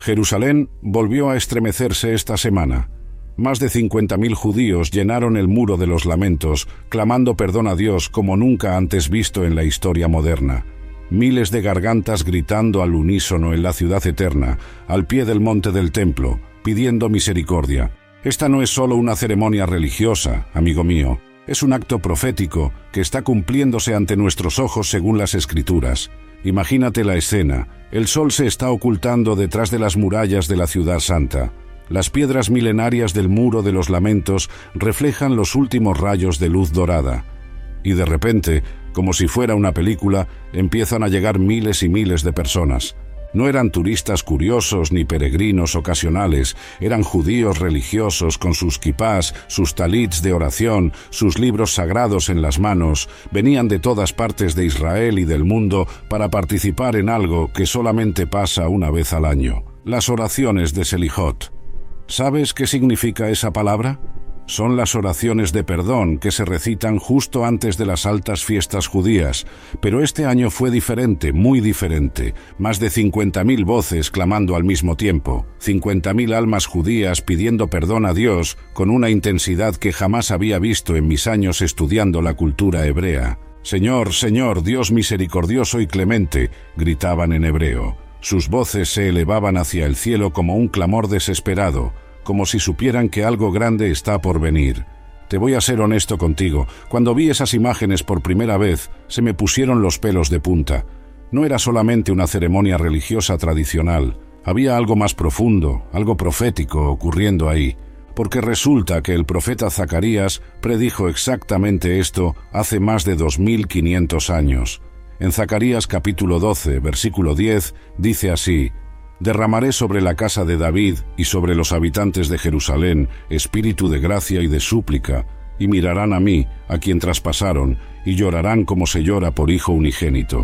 Jerusalén volvió a estremecerse esta semana. Más de 50.000 judíos llenaron el Muro de los Lamentos, clamando perdón a Dios como nunca antes visto en la historia moderna. Miles de gargantas gritando al unísono en la ciudad eterna, al pie del monte del templo, pidiendo misericordia. Esta no es solo una ceremonia religiosa, amigo mío. Es un acto profético que está cumpliéndose ante nuestros ojos según las Escrituras. Imagínate la escena. El sol se está ocultando detrás de las murallas de la ciudad santa. Las piedras milenarias del Muro de los Lamentos reflejan los últimos rayos de luz dorada. Y de repente, como si fuera una película, empiezan a llegar miles y miles de personas. No eran turistas curiosos ni peregrinos ocasionales, eran judíos religiosos con sus kipás, sus talits de oración, sus libros sagrados en las manos. Venían de todas partes de Israel y del mundo para participar en algo que solamente pasa una vez al año: las oraciones de Selijot. ¿Sabes qué significa esa palabra? Son las oraciones de perdón que se recitan justo antes de las altas fiestas judías, pero este año fue diferente, muy diferente. Más de 50.000 voces clamando al mismo tiempo, 50.000 almas judías pidiendo perdón a Dios con una intensidad que jamás había visto en mis años estudiando la cultura hebrea. Señor, Señor, Dios misericordioso y clemente, gritaban en hebreo. Sus voces se elevaban hacia el cielo como un clamor desesperado, como si supieran que algo grande está por venir. Te voy a ser honesto contigo, cuando vi esas imágenes por primera vez, se me pusieron los pelos de punta. No era solamente una ceremonia religiosa tradicional, había algo más profundo, algo profético ocurriendo ahí, porque resulta que el profeta Zacarías predijo exactamente esto hace más de 2500 años. En Zacarías capítulo 12, versículo 10, dice así: «Derramaré sobre la casa de David y sobre los habitantes de Jerusalén espíritu de gracia y de súplica, y mirarán a mí, a quien traspasaron, y llorarán como se llora por hijo unigénito».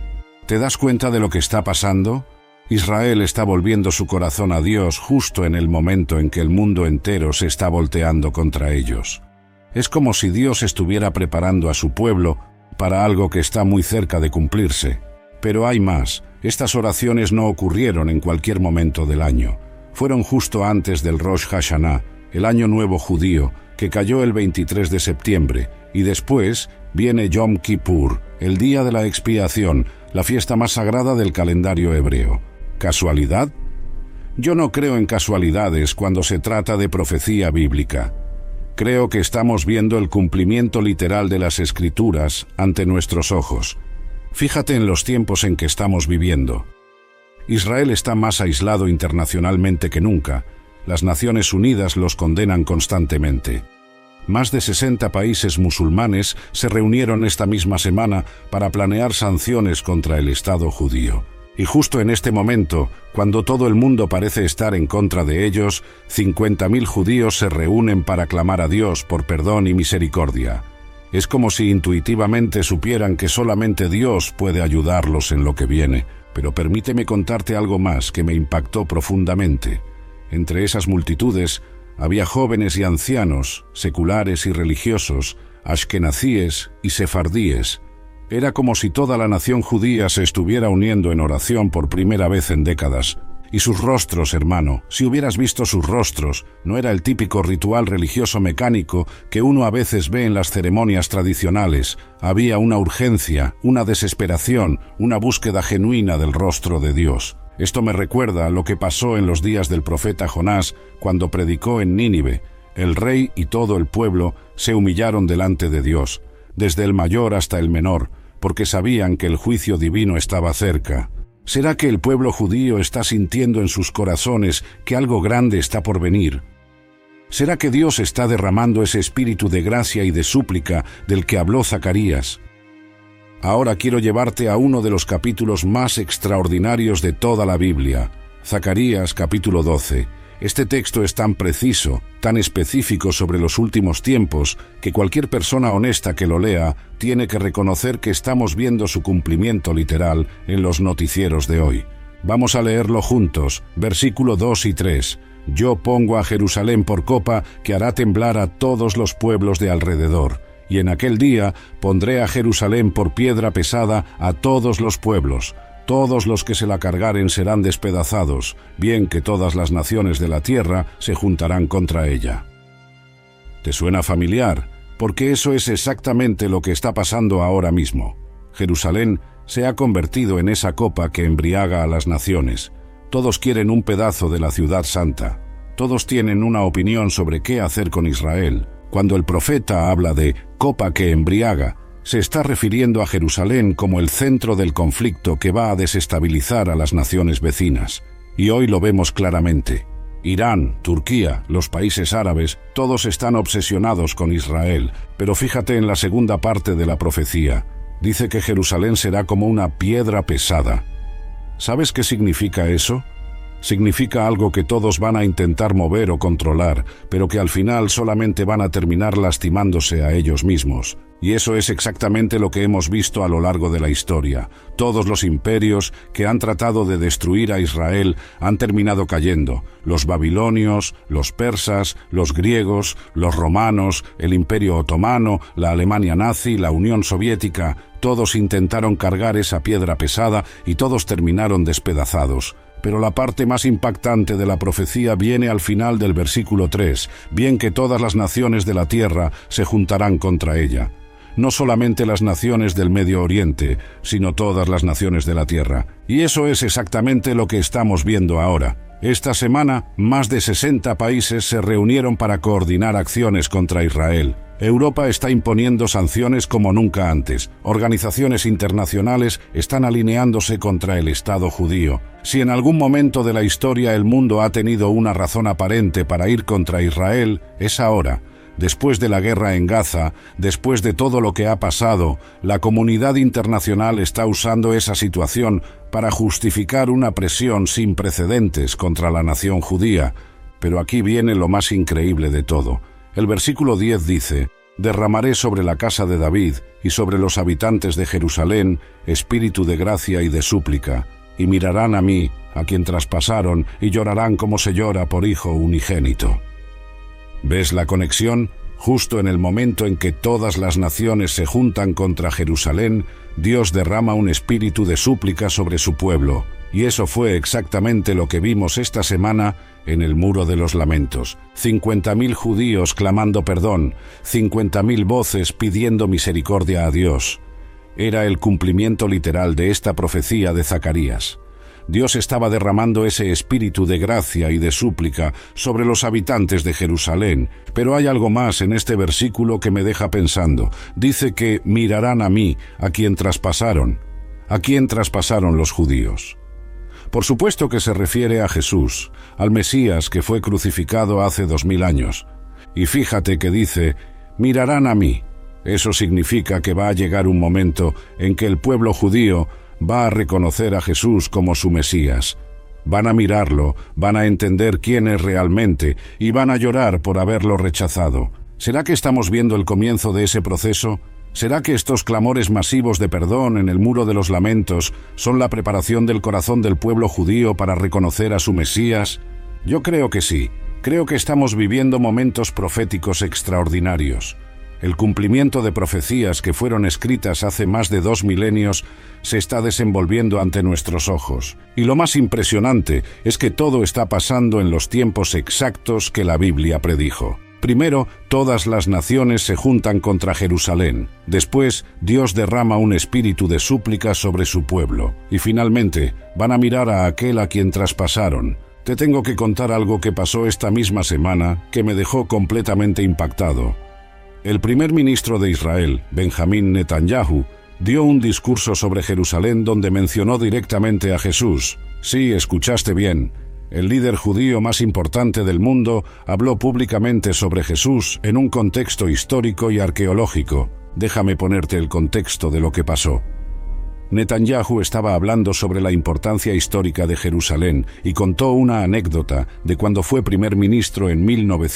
¿Te das cuenta de lo que está pasando? Israel está volviendo su corazón a Dios justo en el momento en que el mundo entero se está volteando contra ellos. Es como si Dios estuviera preparando a su pueblo para algo que está muy cerca de cumplirse. Pero hay más. Estas oraciones no ocurrieron en cualquier momento del año. Fueron justo antes del Rosh Hashanah, el Año Nuevo judío, que cayó el 23 de septiembre, y después viene Yom Kippur, el día de la expiación, la fiesta más sagrada del calendario hebreo. ¿Casualidad? Yo no creo en casualidades cuando se trata de profecía bíblica. Creo que estamos viendo el cumplimiento literal de las Escrituras ante nuestros ojos. Fíjate en los tiempos en que estamos viviendo. Israel está más aislado internacionalmente que nunca. Las Naciones Unidas los condenan constantemente. Más de 60 países musulmanes se reunieron esta misma semana para planear sanciones contra el Estado judío. Y justo en este momento, cuando todo el mundo parece estar en contra de ellos, 50.000 judíos se reúnen para clamar a Dios por perdón y misericordia. Es como si intuitivamente supieran que solamente Dios puede ayudarlos en lo que viene. Pero permíteme contarte algo más que me impactó profundamente. Entre esas multitudes había jóvenes y ancianos, seculares y religiosos, ashkenazíes y sefardíes. Era como si toda la nación judía se estuviera uniendo en oración por primera vez en décadas. Y sus rostros, hermano, si hubieras visto sus rostros, no era el típico ritual religioso mecánico que uno a veces ve en las ceremonias tradicionales. Había una urgencia, una desesperación, una búsqueda genuina del rostro de Dios. Esto me recuerda a lo que pasó en los días del profeta Jonás cuando predicó en Nínive. El rey y todo el pueblo se humillaron delante de Dios, desde el mayor hasta el menor, porque sabían que el juicio divino estaba cerca. ¿Será que el pueblo judío está sintiendo en sus corazones que algo grande está por venir? ¿Será que Dios está derramando ese espíritu de gracia y de súplica del que habló Zacarías? Ahora quiero llevarte a uno de los capítulos más extraordinarios de toda la Biblia, Zacarías capítulo 12. Este texto es tan preciso, tan específico sobre los últimos tiempos, que cualquier persona honesta que lo lea tiene que reconocer que estamos viendo su cumplimiento literal en los noticieros de hoy. Vamos a leerlo juntos, versículo 2 y 3. Yo pongo a Jerusalén por copa que hará temblar a todos los pueblos de alrededor, y en aquel día pondré a Jerusalén por piedra pesada a todos los pueblos. Todos los que se la cargaren serán despedazados, bien que todas las naciones de la tierra se juntarán contra ella. ¿Te suena familiar? Porque eso es exactamente lo que está pasando ahora mismo. Jerusalén se ha convertido en esa copa que embriaga a las naciones. Todos quieren un pedazo de la ciudad santa. Todos tienen una opinión sobre qué hacer con Israel. Cuando el profeta habla de copa que embriaga, se está refiriendo a Jerusalén como el centro del conflicto que va a desestabilizar a las naciones vecinas. Y hoy lo vemos claramente. Irán, Turquía, los países árabes, todos están obsesionados con Israel. Pero fíjate en la segunda parte de la profecía. Dice que Jerusalén será como una piedra pesada. ¿Sabes qué significa eso? Significa algo que todos van a intentar mover o controlar, pero que al final solamente van a terminar lastimándose a ellos mismos. Y eso es exactamente lo que hemos visto a lo largo de la historia. Todos los imperios que han tratado de destruir a Israel han terminado cayendo. Los babilonios, los persas, los griegos, los romanos, el Imperio Otomano, la Alemania nazi, la Unión Soviética, todos intentaron cargar esa piedra pesada y todos terminaron despedazados. Pero la parte más impactante de la profecía viene al final del versículo 3, bien que todas las naciones de la tierra se juntarán contra ella. No solamente las naciones del Medio Oriente, sino todas las naciones de la tierra. Y eso es exactamente lo que estamos viendo ahora. Esta semana, más de 60 países se reunieron para coordinar acciones contra Israel. Europa está imponiendo sanciones como nunca antes. Organizaciones internacionales están alineándose contra el Estado judío. Si en algún momento de la historia el mundo ha tenido una razón aparente para ir contra Israel, es ahora. Después de la guerra en Gaza, después de todo lo que ha pasado, la comunidad internacional está usando esa situación para justificar una presión sin precedentes contra la nación judía. Pero aquí viene lo más increíble de todo. El versículo 10 dice: «Derramaré sobre la casa de David y sobre los habitantes de Jerusalén espíritu de gracia y de súplica, y mirarán a mí, a quien traspasaron, y llorarán como se llora por hijo unigénito». ¿Ves la conexión? Justo en el momento en que todas las naciones se juntan contra Jerusalén, Dios derrama un espíritu de súplica sobre su pueblo. Y eso fue exactamente lo que vimos esta semana en el Muro de los Lamentos. 50.000 judíos clamando perdón, 50.000 voces pidiendo misericordia a Dios. Era el cumplimiento literal de esta profecía de Zacarías. Dios estaba derramando ese espíritu de gracia y de súplica sobre los habitantes de Jerusalén. Pero hay algo más en este versículo que me deja pensando. Dice que mirarán a mí, a quien traspasaron. ¿A quién traspasaron los judíos? Por supuesto que se refiere a Jesús, al Mesías que fue crucificado hace 2000 años. Y fíjate que dice, mirarán a mí. Eso significa que va a llegar un momento en que el pueblo judío va a reconocer a Jesús como su Mesías. Van a mirarlo, van a entender quién es realmente y van a llorar por haberlo rechazado. ¿Será que estamos viendo el comienzo de ese proceso? ¿Será que estos clamores masivos de perdón en el Muro de los Lamentos son la preparación del corazón del pueblo judío para reconocer a su Mesías? Yo creo que sí. Creo que estamos viviendo momentos proféticos extraordinarios. El cumplimiento de profecías que fueron escritas hace más de 2 milenios se está desenvolviendo ante nuestros ojos. Y lo más impresionante es que todo está pasando en los tiempos exactos que la Biblia predijo. Primero, todas las naciones se juntan contra Jerusalén. Después, Dios derrama un espíritu de súplica sobre su pueblo. Y finalmente, van a mirar a aquel a quien traspasaron. Te tengo que contar algo que pasó esta misma semana que me dejó completamente impactado. El primer ministro de Israel, Benjamín Netanyahu, dio un discurso sobre Jerusalén donde mencionó directamente a Jesús. Sí, escuchaste bien. El líder judío más importante del mundo habló públicamente sobre Jesús en un contexto histórico y arqueológico. Déjame ponerte el contexto de lo que pasó. Netanyahu estaba hablando sobre la importancia histórica de Jerusalén y contó una anécdota de cuando fue primer ministro en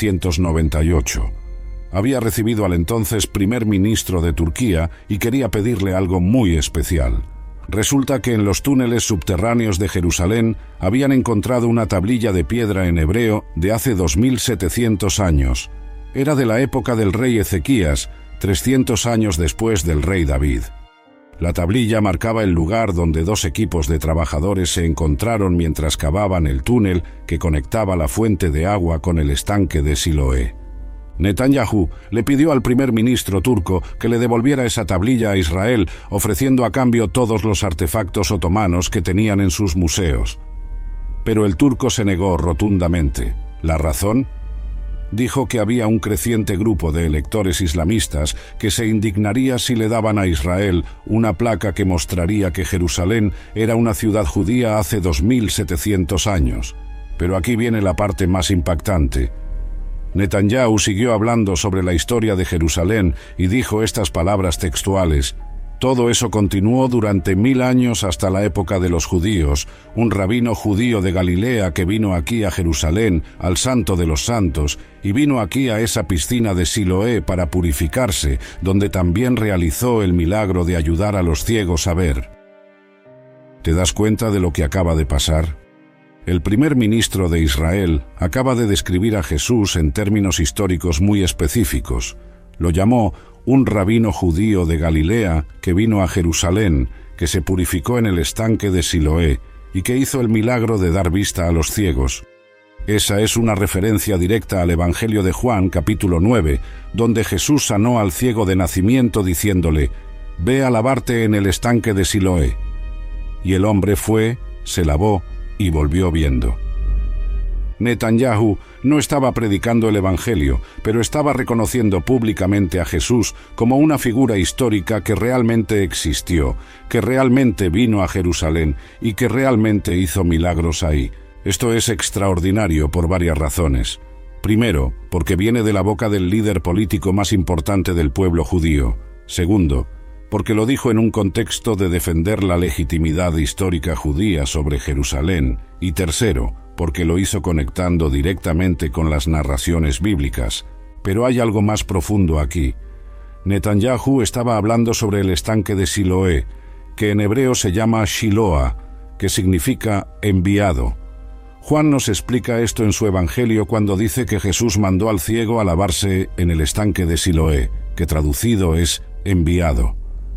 1998. Había recibido al entonces primer ministro de Turquía y quería pedirle algo muy especial. Resulta que en los túneles subterráneos de Jerusalén habían encontrado una tablilla de piedra en hebreo de hace 2700 años. Era de la época del rey Ezequías, 300 años después del rey David. La tablilla marcaba el lugar donde dos equipos de trabajadores se encontraron mientras cavaban el túnel que conectaba la fuente de agua con el estanque de Siloé. Netanyahu le pidió al primer ministro turco que le devolviera esa tablilla a Israel, ofreciendo a cambio todos los artefactos otomanos que tenían en sus museos. Pero el turco se negó rotundamente. ¿La razón? Dijo que había un creciente grupo de electores islamistas que se indignaría si le daban a Israel una placa que mostraría que Jerusalén era una ciudad judía hace 2700 años. Pero aquí viene la parte más impactante. Netanyahu siguió hablando sobre la historia de Jerusalén y dijo estas palabras textuales: «Todo eso continuó durante 1000 años hasta la época de los judíos. Un rabino judío de Galilea que vino aquí a Jerusalén, al Santo de los Santos, y vino aquí a esa piscina de Siloé para purificarse, donde también realizó el milagro de ayudar a los ciegos a ver». ¿Te das cuenta de lo que acaba de pasar? El primer ministro de Israel acaba de describir a Jesús en términos históricos muy específicos. Lo llamó un rabino judío de Galilea que vino a Jerusalén, que se purificó en el estanque de Siloé y que hizo el milagro de dar vista a los ciegos. Esa es una referencia directa al Evangelio de Juan, capítulo 9, donde Jesús sanó al ciego de nacimiento diciéndole: «Ve a lavarte en el estanque de Siloé». Y el hombre fue, se lavó y volvió viendo. Netanyahu no estaba predicando el Evangelio, pero estaba reconociendo públicamente a Jesús como una figura histórica que realmente existió, que realmente vino a Jerusalén y que realmente hizo milagros ahí. Esto es extraordinario por varias razones. Primero, porque viene de la boca del líder político más importante del pueblo judío. Segundo, porque lo dijo en un contexto de defender la legitimidad histórica judía sobre Jerusalén. Y tercero, porque lo hizo conectando directamente con las narraciones bíblicas. Pero hay algo más profundo aquí. Netanyahu estaba hablando sobre el estanque de Siloé, que en hebreo se llama Shiloah, que significa enviado. Juan nos explica esto en su Evangelio cuando dice que Jesús mandó al ciego a lavarse en el estanque de Siloé, que traducido es enviado.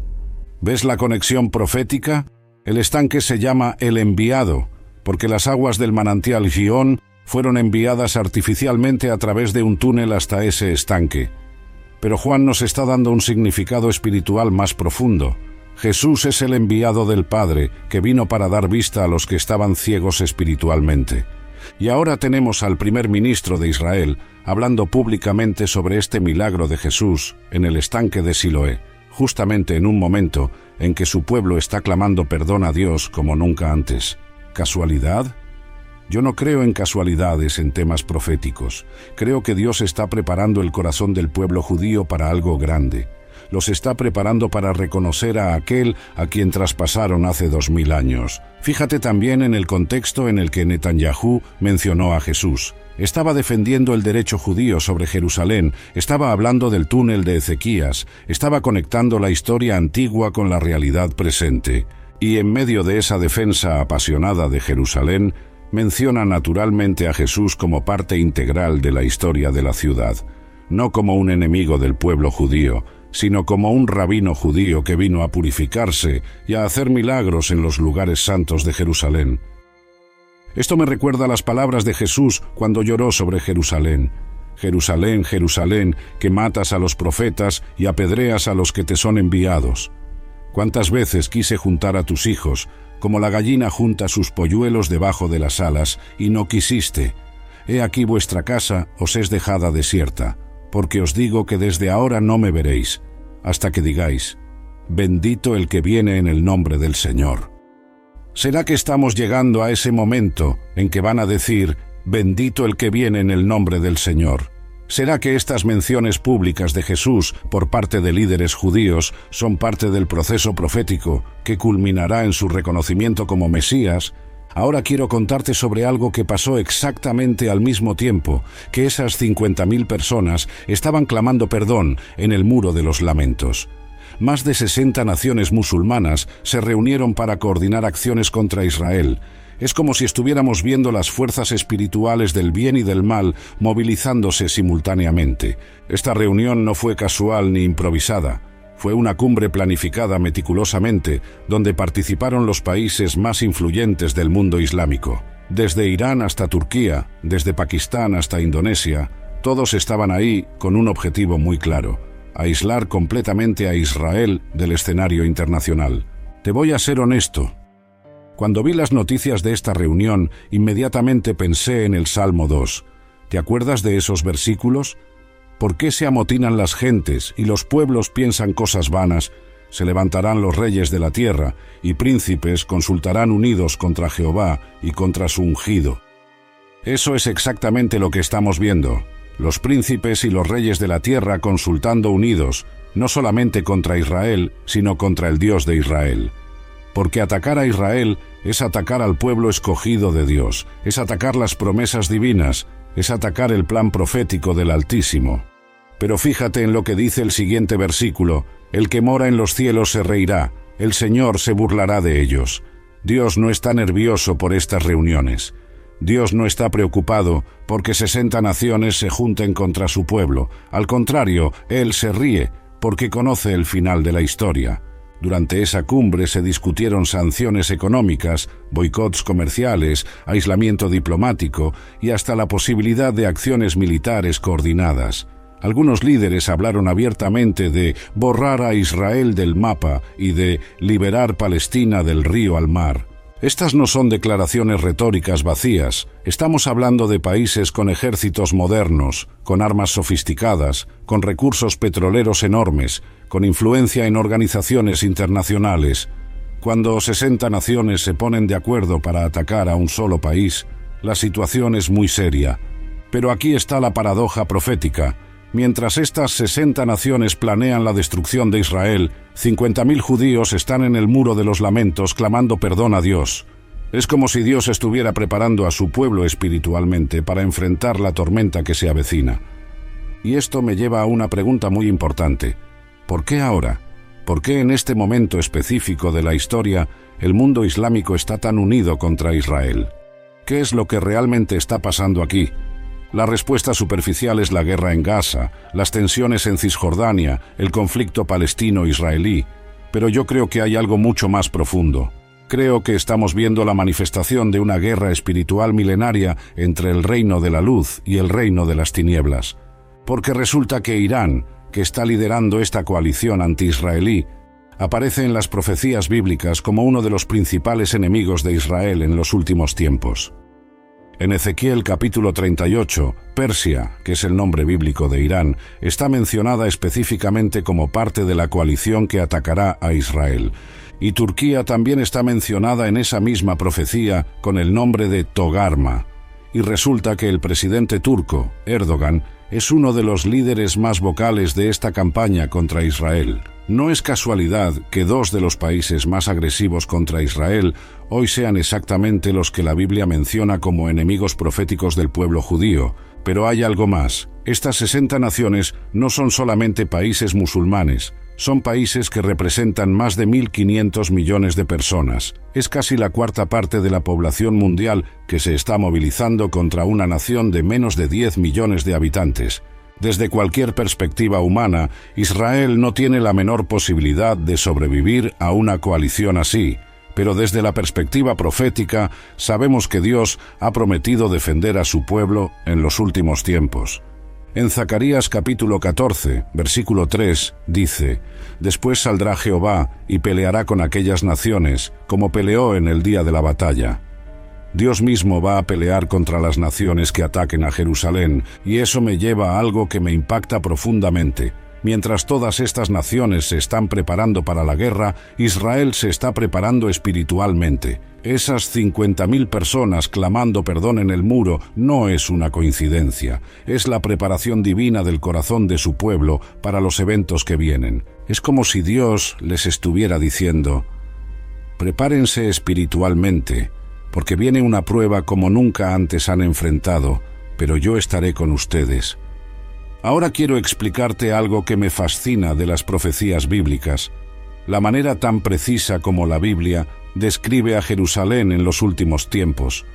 ¿Ves la conexión profética? El estanque se llama el enviado, porque las aguas del manantial Gihón fueron enviadas artificialmente a través de un túnel hasta ese estanque. Pero Juan nos está dando un significado espiritual más profundo. Jesús es el enviado del Padre, que vino para dar vista a los que estaban ciegos espiritualmente. Y ahora tenemos al primer ministro de Israel hablando públicamente sobre este milagro de Jesús en el estanque de Siloé, justamente en un momento en que su pueblo está clamando perdón a Dios como nunca antes. ¿Casualidad? Yo no creo en casualidades en temas proféticos. Creo que Dios está preparando el corazón del pueblo judío para algo grande. Los está preparando para reconocer a aquel a quien traspasaron hace 2000 años. Fíjate también en el contexto en el que Netanyahu mencionó a Jesús. Estaba defendiendo el derecho judío sobre Jerusalén, estaba hablando del túnel de Ezequías, estaba conectando la historia antigua con la realidad presente. Y en medio de esa defensa apasionada de Jerusalén, menciona naturalmente a Jesús como parte integral de la historia de la ciudad, no como un enemigo del pueblo judío, sino como un rabino judío que vino a purificarse y a hacer milagros en los lugares santos de Jerusalén. Esto me recuerda las palabras de Jesús cuando lloró sobre Jerusalén. Jerusalén, Jerusalén, que matas a los profetas y apedreas a los que te son enviados. ¿Cuántas veces quise juntar a tus hijos, como la gallina junta sus polluelos debajo de las alas, y no quisiste? He aquí vuestra casa os es dejada desierta, porque os digo que desde ahora no me veréis, hasta que digáis: bendito el que viene en el nombre del Señor. ¿Será que estamos llegando a ese momento en que van a decir: bendito el que viene en el nombre del Señor? ¿Será que estas menciones públicas de Jesús por parte de líderes judíos son parte del proceso profético que culminará en su reconocimiento como Mesías? Ahora quiero contarte sobre algo que pasó exactamente al mismo tiempo que esas 50.000 personas estaban clamando perdón en el Muro de los Lamentos. Más de 60 naciones musulmanas se reunieron para coordinar acciones contra Israel. Es como si estuviéramos viendo las fuerzas espirituales del bien y del mal movilizándose simultáneamente. Esta reunión no fue casual ni improvisada. Fue una cumbre planificada meticulosamente, donde participaron los países más influyentes del mundo islámico. Desde Irán hasta Turquía, desde Pakistán hasta Indonesia, todos estaban ahí con un objetivo muy claro: aislar completamente a Israel del escenario internacional. Te voy a ser honesto. Cuando vi las noticias de esta reunión, inmediatamente pensé en el Salmo 2. ¿Te acuerdas de esos versículos? ¿Por qué se amotinan las gentes y los pueblos piensan cosas vanas? Se levantarán los reyes de la tierra, y príncipes consultarán unidos contra Jehová y contra su ungido. Eso es exactamente lo que estamos viendo. Los príncipes y los reyes de la tierra consultando unidos, no solamente contra Israel, sino contra el Dios de Israel. Porque atacar a Israel es atacar al pueblo escogido de Dios, es atacar las promesas divinas, es atacar el plan profético del Altísimo. Pero fíjate en lo que dice el siguiente versículo: el que mora en los cielos se reirá, el Señor se burlará de ellos. Dios no está nervioso por estas reuniones. Dios no está preocupado porque 60 naciones se junten contra su pueblo. Al contrario, Él se ríe porque conoce el final de la historia. Durante esa cumbre se discutieron sanciones económicas, boicots comerciales, aislamiento diplomático y hasta la posibilidad de acciones militares coordinadas. Algunos líderes hablaron abiertamente de borrar a Israel del mapa y de liberar Palestina del río al mar. Estas no son declaraciones retóricas vacías. Estamos hablando de países con ejércitos modernos, con armas sofisticadas, con recursos petroleros enormes, con influencia en organizaciones internacionales. Cuando 60 naciones se ponen de acuerdo para atacar a un solo país, la situación es muy seria. Pero aquí está la paradoja profética. Mientras estas 60 naciones planean la destrucción de Israel, 50.000 judíos están en el muro de los lamentos clamando perdón a Dios. Es como si Dios estuviera preparando a su pueblo espiritualmente para enfrentar la tormenta que se avecina. Y esto me lleva a una pregunta muy importante. ¿Por qué ahora? ¿Por qué en este momento específico de la historia el mundo islámico está tan unido contra Israel? ¿Qué es lo que realmente está pasando aquí? La respuesta superficial es la guerra en Gaza, las tensiones en Cisjordania, el conflicto palestino-israelí, pero yo creo que hay algo mucho más profundo. Creo que estamos viendo la manifestación de una guerra espiritual milenaria entre el reino de la luz y el reino de las tinieblas. Porque resulta que Irán, que está liderando esta coalición anti-israelí, aparece en las profecías bíblicas como uno de los principales enemigos de Israel en los últimos tiempos. En Ezequiel capítulo 38, Persia, que es el nombre bíblico de Irán, está mencionada específicamente como parte de la coalición que atacará a Israel. Y Turquía también está mencionada en esa misma profecía con el nombre de Togarma. Y resulta que el presidente turco, Erdogan, es uno de los líderes más vocales de esta campaña contra Israel. No es casualidad que dos de los países más agresivos contra Israel hoy sean exactamente los que la Biblia menciona como enemigos proféticos del pueblo judío. Pero hay algo más. Estas 60 naciones no son solamente países musulmanes, son países que representan más de 1.500 millones de personas. Es casi la cuarta parte de la población mundial que se está movilizando contra una nación de menos de 10 millones de habitantes. Desde cualquier perspectiva humana, Israel no tiene la menor posibilidad de sobrevivir a una coalición así, pero desde la perspectiva profética sabemos que Dios ha prometido defender a su pueblo en los últimos tiempos. En Zacarías capítulo 14, versículo 3, dice: «Después saldrá Jehová y peleará con aquellas naciones, como peleó en el día de la batalla». Dios mismo va a pelear contra las naciones que ataquen a Jerusalén, y eso me lleva a algo que me impacta profundamente. Mientras todas estas naciones se están preparando para la guerra, Israel se está preparando espiritualmente. Esas 50.000 personas clamando perdón en el muro no es una coincidencia, es la preparación divina del corazón de su pueblo para los eventos que vienen. Es como si Dios les estuviera diciendo: prepárense espiritualmente, porque viene una prueba como nunca antes han enfrentado, pero yo estaré con ustedes. Ahora quiero explicarte algo que me fascina de las profecías bíblicas, la manera tan precisa como la Biblia describe a Jerusalén en los últimos tiempos.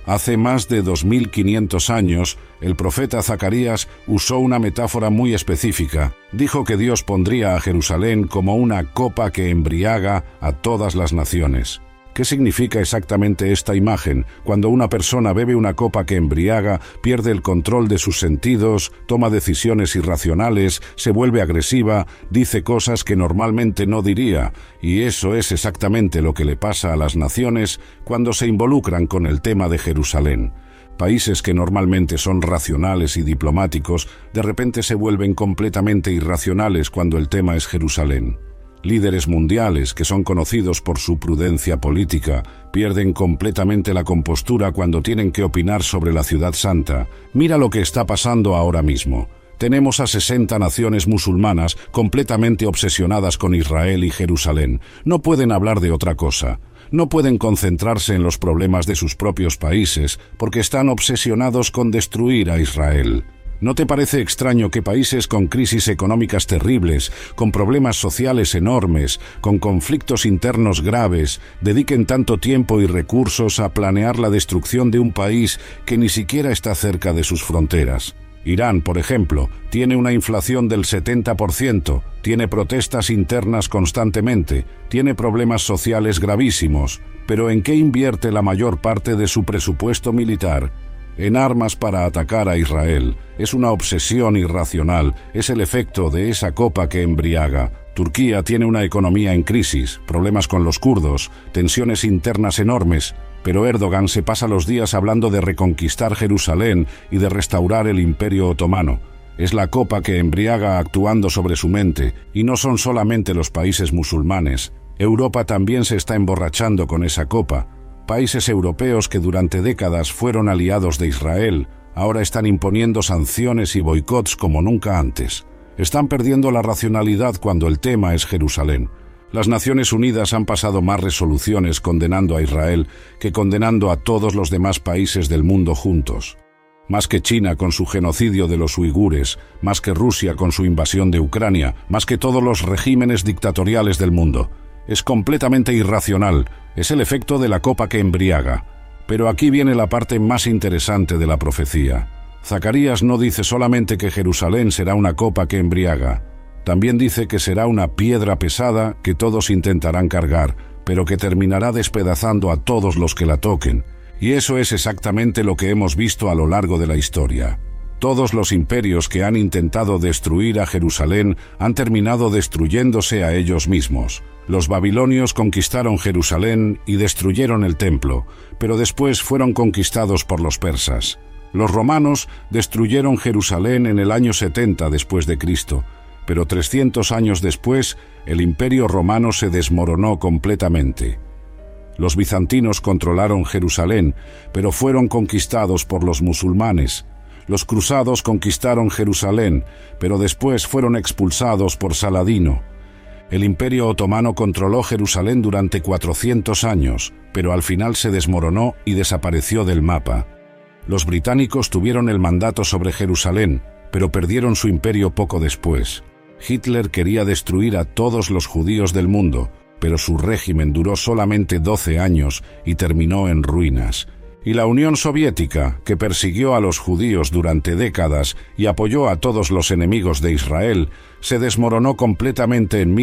Hace más de 2500 años, el profeta Zacarías usó una metáfora muy específica. Dijo que Dios pondría a Jerusalén como una copa que embriaga a todas las naciones. ¿Qué significa exactamente esta imagen? Cuando una persona bebe una copa que embriaga, pierde el control de sus sentidos, toma decisiones irracionales, se vuelve agresiva, dice cosas que normalmente no diría, y eso es exactamente lo que le pasa a las naciones cuando se involucran con el tema de Jerusalén. Países que normalmente son racionales y diplomáticos, de repente se vuelven completamente irracionales cuando el tema es Jerusalén. Líderes mundiales, que son conocidos por su prudencia política, pierden completamente la compostura cuando tienen que opinar sobre la ciudad santa. Mira lo que está pasando ahora mismo. Tenemos a 60 naciones musulmanas completamente obsesionadas con Israel y Jerusalén. No pueden hablar de otra cosa. No pueden concentrarse en los problemas de sus propios países porque están obsesionados con destruir a Israel. ¿No te parece extraño que países con crisis económicas terribles, con problemas sociales enormes, con conflictos internos graves, dediquen tanto tiempo y recursos a planear la destrucción de un país que ni siquiera está cerca de sus fronteras? Irán, por ejemplo, tiene una inflación del 70%, tiene protestas internas constantemente, tiene problemas sociales gravísimos, pero ¿en qué invierte la mayor parte de su presupuesto militar? En armas para atacar a Israel. Es una obsesión irracional, es el efecto de esa copa que embriaga. Turquía tiene una economía en crisis, problemas con los kurdos, tensiones internas enormes, pero Erdogan se pasa los días hablando de reconquistar Jerusalén y de restaurar el Imperio Otomano. Es la copa que embriaga actuando sobre su mente, y no son solamente los países musulmanes. Europa también se está emborrachando con esa copa. Países europeos que durante décadas fueron aliados de Israel, ahora están imponiendo sanciones y boicots como nunca antes. Están perdiendo la racionalidad cuando el tema es Jerusalén. Las Naciones Unidas han pasado más resoluciones condenando a Israel que condenando a todos los demás países del mundo juntos. Más que China con su genocidio de los uigures, más que Rusia con su invasión de Ucrania, más que todos los regímenes dictatoriales del mundo. Es completamente irracional, es el efecto de la copa que embriaga. Pero aquí viene la parte más interesante de la profecía. Zacarías no dice solamente que Jerusalén será una copa que embriaga, también dice que será una piedra pesada que todos intentarán cargar, pero que terminará despedazando a todos los que la toquen. Y eso es exactamente lo que hemos visto a lo largo de la historia. Todos los imperios que han intentado destruir a Jerusalén han terminado destruyéndose a ellos mismos. Los babilonios conquistaron Jerusalén y destruyeron el templo, pero después fueron conquistados por los persas. Los romanos destruyeron Jerusalén en el año 70 después de Cristo, pero 300 años después el imperio romano se desmoronó completamente. Los bizantinos controlaron Jerusalén, pero fueron conquistados por los musulmanes. Los cruzados conquistaron Jerusalén, pero después fueron expulsados por Saladino. El Imperio Otomano controló Jerusalén durante 400 años, pero al final se desmoronó y desapareció del mapa. Los británicos tuvieron el mandato sobre Jerusalén, pero perdieron su imperio poco después. Hitler quería destruir a todos los judíos del mundo, pero su régimen duró solamente 12 años y terminó en ruinas. Y la Unión Soviética, que persiguió a los judíos durante décadas y apoyó a todos los enemigos de Israel, se desmoronó completamente en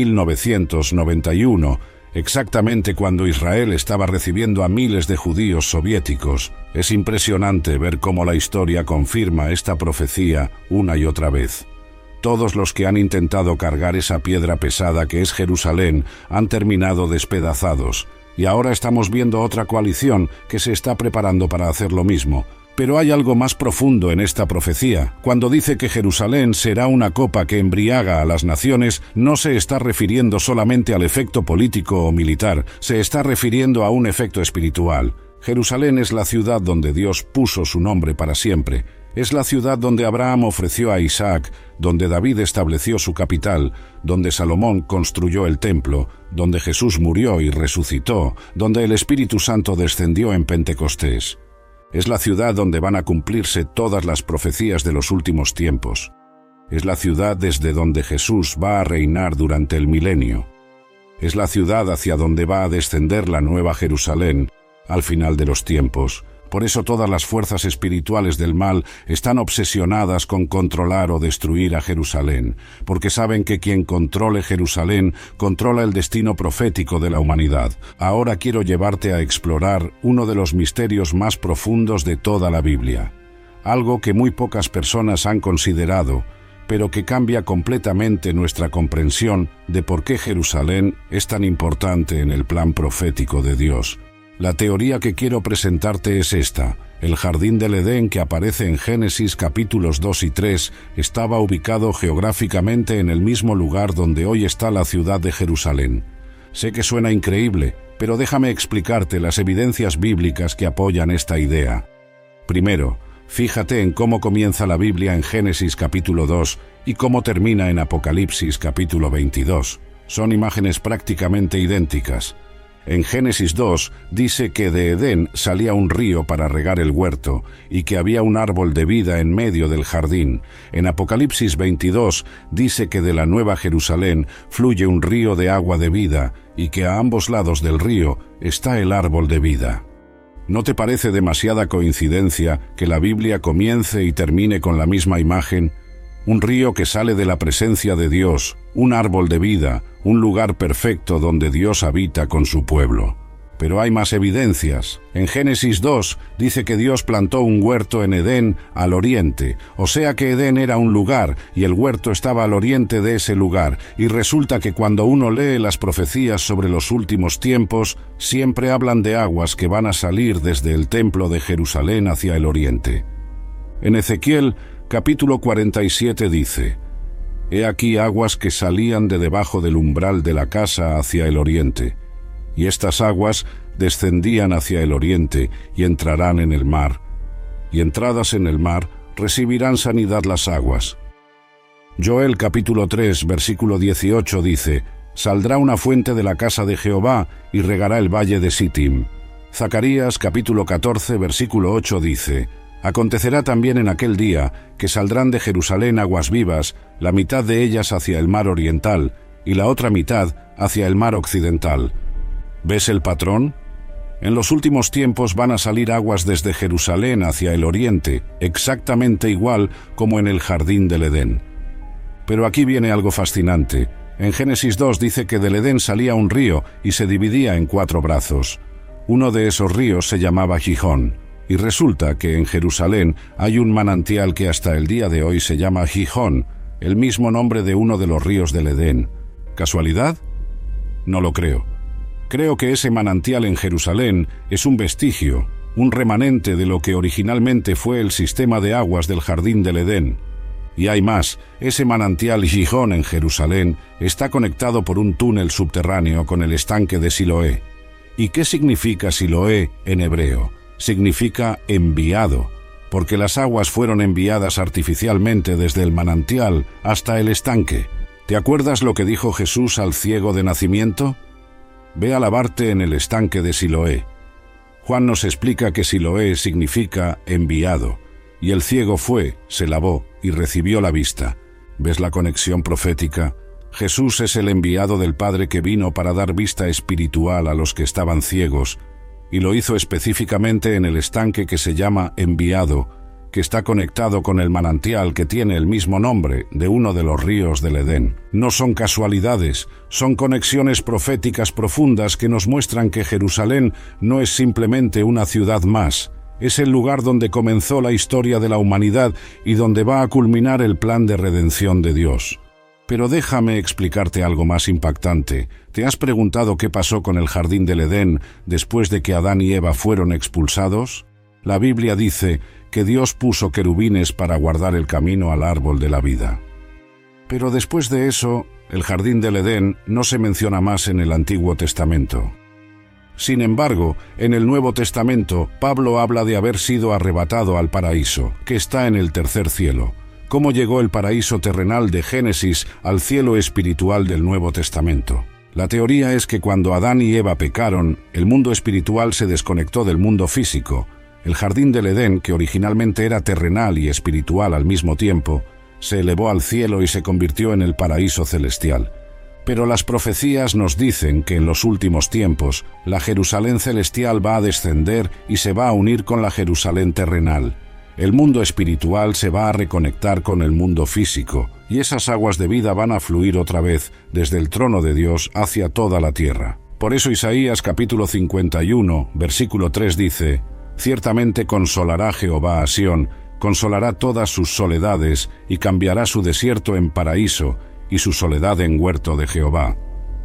1991, exactamente cuando Israel estaba recibiendo a miles de judíos soviéticos. Es impresionante ver cómo la historia confirma esta profecía una y otra vez. Todos los que han intentado cargar esa piedra pesada que es Jerusalén han terminado despedazados. Y ahora estamos viendo otra coalición que se está preparando para hacer lo mismo. Pero hay algo más profundo en esta profecía. Cuando dice que Jerusalén será una copa que embriaga a las naciones, no se está refiriendo solamente al efecto político o militar, se está refiriendo a un efecto espiritual. Jerusalén es la ciudad donde Dios puso su nombre para siempre. Es la ciudad donde Abraham ofreció a Isaac, donde David estableció su capital, donde Salomón construyó el templo, donde Jesús murió y resucitó, donde el Espíritu Santo descendió en Pentecostés. Es la ciudad donde van a cumplirse todas las profecías de los últimos tiempos. Es la ciudad desde donde Jesús va a reinar durante el milenio. Es la ciudad hacia donde va a descender la nueva Jerusalén al final de los tiempos. Por eso todas las fuerzas espirituales del mal están obsesionadas con controlar o destruir a Jerusalén, porque saben que quien controle Jerusalén controla el destino profético de la humanidad. Ahora quiero llevarte a explorar uno de los misterios más profundos de toda la Biblia, algo que muy pocas personas han considerado, pero que cambia completamente nuestra comprensión de por qué Jerusalén es tan importante en el plan profético de Dios. La teoría que quiero presentarte es esta. El jardín del Edén que aparece en Génesis capítulos 2 y 3 estaba ubicado geográficamente en el mismo lugar donde hoy está la ciudad de Jerusalén. Sé que suena increíble, pero déjame explicarte las evidencias bíblicas que apoyan esta idea. Primero, fíjate en cómo comienza la Biblia en Génesis capítulo 2 y cómo termina en Apocalipsis capítulo 22. Son imágenes prácticamente idénticas. En Génesis 2 dice que de Edén salía un río para regar el huerto y que había un árbol de vida en medio del jardín. En Apocalipsis 22 dice que de la Nueva Jerusalén fluye un río de agua de vida y que a ambos lados del río está el árbol de vida. ¿No te parece demasiada coincidencia que la Biblia comience y termine con la misma imagen? Un río que sale de la presencia de Dios, un árbol de vida, un lugar perfecto donde Dios habita con su pueblo. Pero hay más evidencias. En Génesis 2 dice que Dios plantó un huerto en Edén al oriente, o sea que Edén era un lugar y el huerto estaba al oriente de ese lugar, y resulta que cuando uno lee las profecías sobre los últimos tiempos, siempre hablan de aguas que van a salir desde el templo de Jerusalén hacia el oriente. En Ezequiel capítulo 47 dice: «He aquí aguas que salían de debajo del umbral de la casa hacia el oriente, y estas aguas descendían hacia el oriente y entrarán en el mar, y entradas en el mar recibirán sanidad las aguas». Joel capítulo 3 versículo 18 dice: «Saldrá una fuente de la casa de Jehová y regará el valle de Sittim». Zacarías capítulo 14 versículo 8 dice: «Acontecerá también en aquel día que saldrán de Jerusalén aguas vivas, la mitad de ellas hacia el mar oriental y la otra mitad hacia el mar occidental». ¿Ves el patrón? En los últimos tiempos van a salir aguas desde Jerusalén hacia el oriente, exactamente igual como en el jardín del Edén. Pero aquí viene algo fascinante. En Génesis 2 dice que del Edén salía un río y se dividía en 4 brazos. Uno de esos ríos se llamaba Gijón. Y resulta que en Jerusalén hay un manantial que hasta el día de hoy se llama Gijón, el mismo nombre de uno de los ríos del Edén. ¿Casualidad? No lo creo. Creo que ese manantial en Jerusalén es un vestigio, un remanente de lo que originalmente fue el sistema de aguas del jardín del Edén. Y hay más, ese manantial Gijón en Jerusalén está conectado por un túnel subterráneo con el estanque de Siloé. ¿Y qué significa Siloé en hebreo? Significa enviado, porque las aguas fueron enviadas artificialmente desde el manantial hasta el estanque. ¿Te acuerdas lo que dijo Jesús al ciego de nacimiento? Ve a lavarte en el estanque de Siloé. Juan nos explica que Siloé significa enviado, y el ciego fue, se lavó y recibió la vista. ¿Ves la conexión profética? Jesús es el enviado del Padre que vino para dar vista espiritual a los que estaban ciegos, y lo hizo específicamente en el estanque que se llama Enviado, que está conectado con el manantial que tiene el mismo nombre de uno de los ríos del Edén. No son casualidades, son conexiones proféticas profundas que nos muestran que Jerusalén no es simplemente una ciudad más, es el lugar donde comenzó la historia de la humanidad y donde va a culminar el plan de redención de Dios. Pero déjame explicarte algo más impactante. ¿Te has preguntado qué pasó con el jardín del Edén después de que Adán y Eva fueron expulsados? La Biblia dice que Dios puso querubines para guardar el camino al árbol de la vida. Pero después de eso, el jardín del Edén no se menciona más en el Antiguo Testamento. Sin embargo, en el Nuevo Testamento, Pablo habla de haber sido arrebatado al paraíso, que está en el tercer cielo. ¿Cómo llegó el paraíso terrenal de Génesis al cielo espiritual del Nuevo Testamento? La teoría es que cuando Adán y Eva pecaron, el mundo espiritual se desconectó del mundo físico. El jardín del Edén, que originalmente era terrenal y espiritual al mismo tiempo, se elevó al cielo y se convirtió en el paraíso celestial. Pero las profecías nos dicen que en los últimos tiempos la Jerusalén celestial va a descender y se va a unir con la Jerusalén terrenal. El mundo espiritual se va a reconectar con el mundo físico, y esas aguas de vida van a fluir otra vez desde el trono de Dios hacia toda la tierra. Por eso Isaías capítulo 51, versículo 3 dice: «Ciertamente consolará Jehová a Sión, consolará todas sus soledades, y cambiará su desierto en paraíso, y su soledad en huerto de Jehová».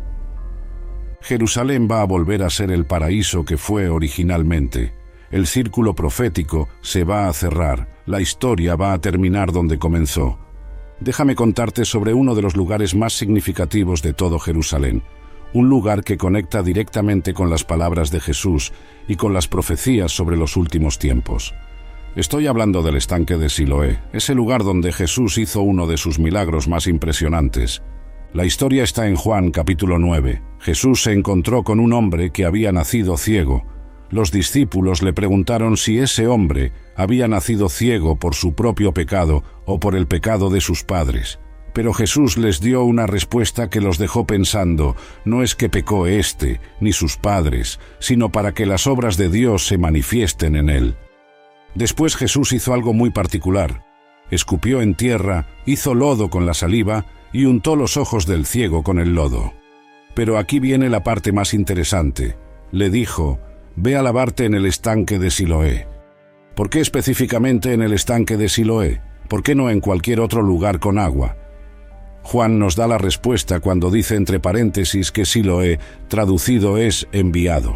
Jerusalén va a volver a ser el paraíso que fue originalmente. El círculo profético se va a cerrar, la historia va a terminar donde comenzó. Déjame contarte sobre uno de los lugares más significativos de todo Jerusalén, un lugar que conecta directamente con las palabras de Jesús y con las profecías sobre los últimos tiempos. Estoy hablando del estanque de Siloé, ese lugar donde Jesús hizo uno de sus milagros más impresionantes. La historia está en Juan capítulo 9. Jesús se encontró con un hombre que había nacido ciego. Los discípulos le preguntaron si ese hombre había nacido ciego por su propio pecado o por el pecado de sus padres. Pero Jesús les dio una respuesta que los dejó pensando: no es que pecó éste ni sus padres, sino para que las obras de Dios se manifiesten en él. Después Jesús hizo algo muy particular. Escupió en tierra, hizo lodo con la saliva y untó los ojos del ciego con el lodo. Pero aquí viene la parte más interesante. Le dijo: «Ve a lavarte en el estanque de Siloé». ¿Por qué específicamente en el estanque de Siloé? ¿Por qué no en cualquier otro lugar con agua? Juan nos da la respuesta cuando dice entre paréntesis que Siloé, traducido, es enviado.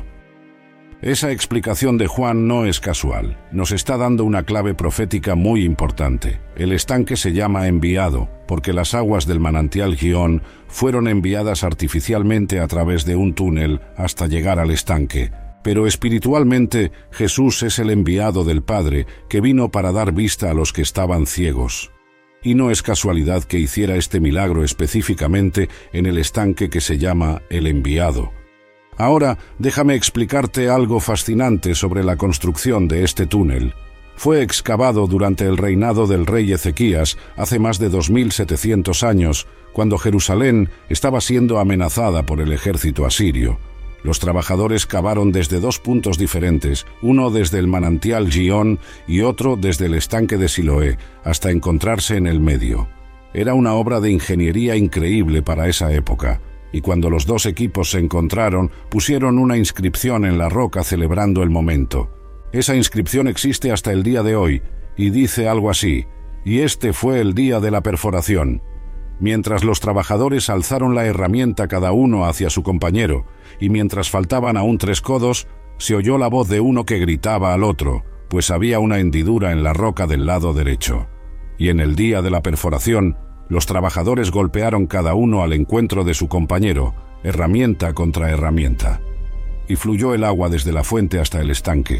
Esa explicación de Juan no es casual, nos está dando una clave profética muy importante. El estanque se llama enviado, porque las aguas del manantial Gihón fueron enviadas artificialmente a través de un túnel hasta llegar al estanque. Pero espiritualmente, Jesús es el enviado del Padre que vino para dar vista a los que estaban ciegos. Y no es casualidad que hiciera este milagro específicamente en el estanque que se llama el enviado. Ahora, déjame explicarte algo fascinante sobre la construcción de este túnel. Fue excavado durante el reinado del rey Ezequías hace más de 2700 años, cuando Jerusalén estaba siendo amenazada por el ejército asirio. Los trabajadores cavaron desde dos puntos diferentes, uno desde el manantial Gihón y otro desde el estanque de Siloé, hasta encontrarse en el medio. Era una obra de ingeniería increíble para esa época, y cuando los dos equipos se encontraron, pusieron una inscripción en la roca celebrando el momento. Esa inscripción existe hasta el día de hoy, y dice algo así: «Y este fue el día de la perforación». Mientras los trabajadores alzaron la herramienta cada uno hacia su compañero, y mientras faltaban aún 3 codos, se oyó la voz de uno que gritaba al otro, pues había una hendidura en la roca del lado derecho. Y en el día de la perforación, los trabajadores golpearon cada uno al encuentro de su compañero, herramienta contra herramienta. Y fluyó el agua desde la fuente hasta el estanque.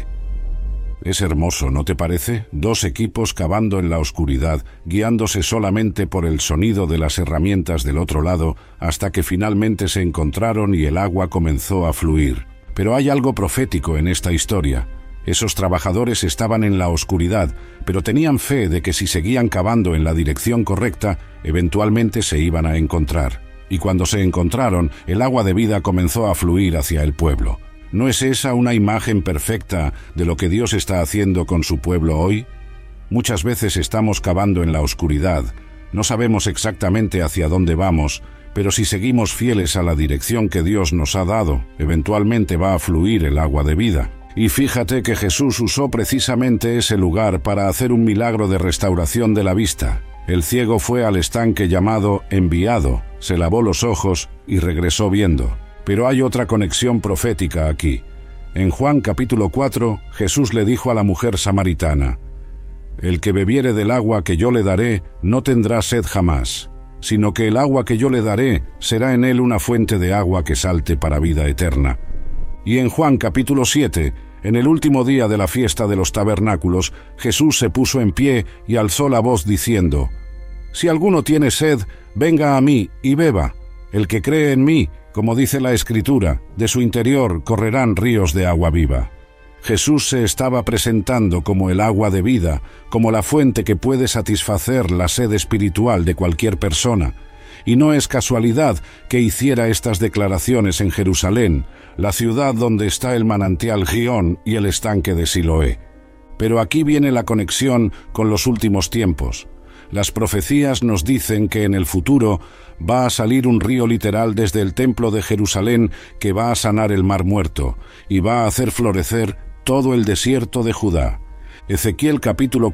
Es hermoso, ¿no te parece? 2 equipos cavando en la oscuridad, guiándose solamente por el sonido de las herramientas del otro lado, hasta que finalmente se encontraron y el agua comenzó a fluir. Pero hay algo profético en esta historia. Esos trabajadores estaban en la oscuridad, pero tenían fe de que si seguían cavando en la dirección correcta, eventualmente se iban a encontrar. Y cuando se encontraron, el agua de vida comenzó a fluir hacia el pueblo. ¿No es esa una imagen perfecta de lo que Dios está haciendo con su pueblo hoy? Muchas veces estamos cavando en la oscuridad. No sabemos exactamente hacia dónde vamos, pero si seguimos fieles a la dirección que Dios nos ha dado, eventualmente va a fluir el agua de vida. Y fíjate que Jesús usó precisamente ese lugar para hacer un milagro de restauración de la vista. El ciego fue al estanque llamado enviado, se lavó los ojos y regresó viendo. Pero hay otra conexión profética aquí. En Juan capítulo 4, Jesús le dijo a la mujer samaritana: «El que bebiere del agua que yo le daré no tendrá sed jamás, sino que el agua que yo le daré será en él una fuente de agua que salte para vida eterna». Y en Juan capítulo 7, en el último día de la fiesta de los tabernáculos, Jesús se puso en pie y alzó la voz diciendo: «Si alguno tiene sed, venga a mí y beba. El que cree en mí, como dice la Escritura, de su interior correrán ríos de agua viva». Jesús se estaba presentando como el agua de vida, como la fuente que puede satisfacer la sed espiritual de cualquier persona. Y no es casualidad que hiciera estas declaraciones en Jerusalén, la ciudad donde está el manantial Gihón y el estanque de Siloé. Pero aquí viene la conexión con los últimos tiempos. Las profecías nos dicen que en el futuro va a salir un río literal desde el templo de Jerusalén que va a sanar el mar muerto y va a hacer florecer todo el desierto de Judá. Ezequiel capítulo